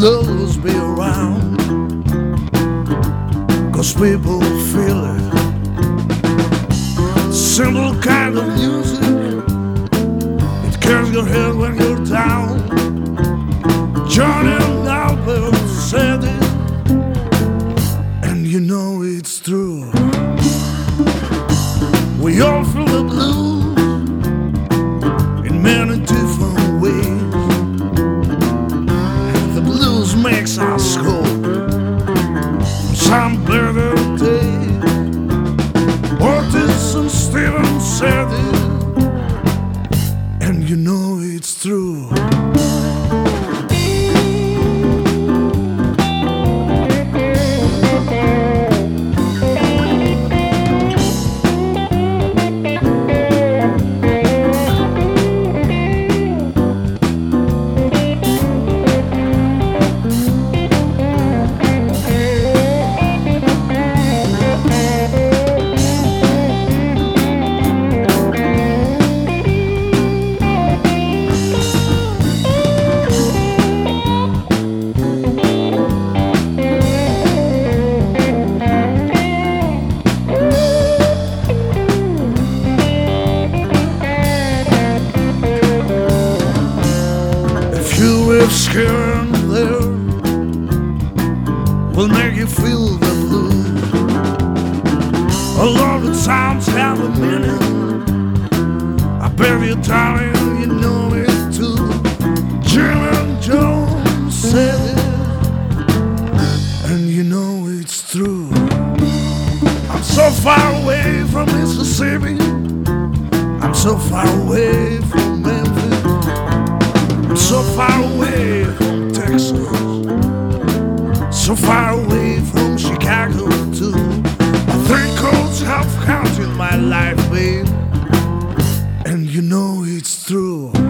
will always be around, 'cause people feel it. Simple kind of music, it clears your head when you're down. Johnny Albert said it, and you know it's true. We all feel the blues in many different ways. The blues makes us whole some better days. Otis and Stevens said it, and you know it's true. Here and there will make you feel the blues. A lot of sounds have a meaning. I bet you, darling, you know it too. Jim and Jones said it, and you know it's true. I'm so far away from Mississippi, I'm so far away from Memphis, I'm so far away from Texas, so far away from Chicago too. 3 coats have counted my life, babe, and you know it's true.